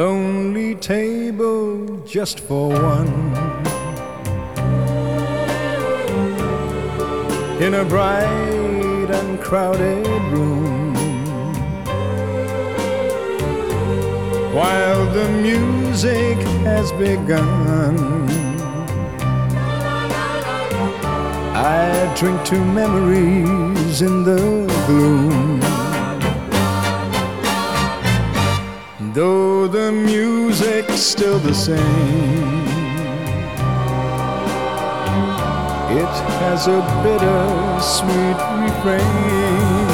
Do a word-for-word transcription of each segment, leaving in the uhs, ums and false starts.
lonely table just for one, in a bright and crowded room, while the music has begun. I drink to memories in the gloom. Though the music's still the same, it has a bitter-sweet refrain.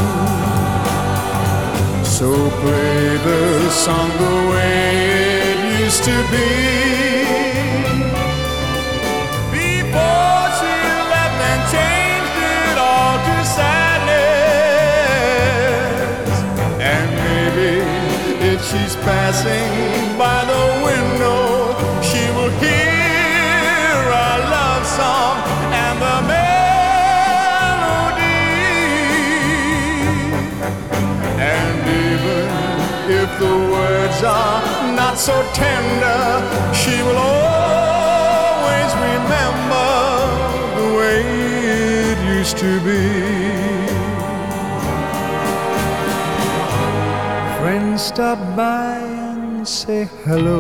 So play the song the way it used to be, before she left and changed it all to sadness. And maybe if she's passing by the window, she will hear our love song and the melody. And even if the words are not so tender, she will always remember the way it used to be. Friends stop by and say hello,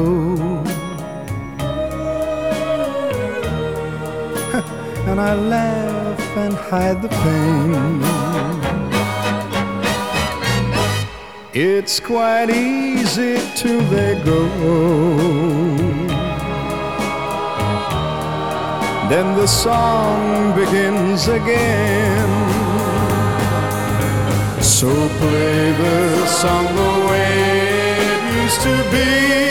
and I laugh and hide the pain. It's quite easy till they go, then the song begins again. So play the song the way it used to be,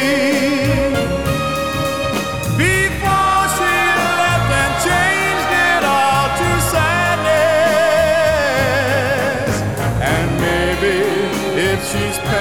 before she left and changed it all to sadness. And maybe if she's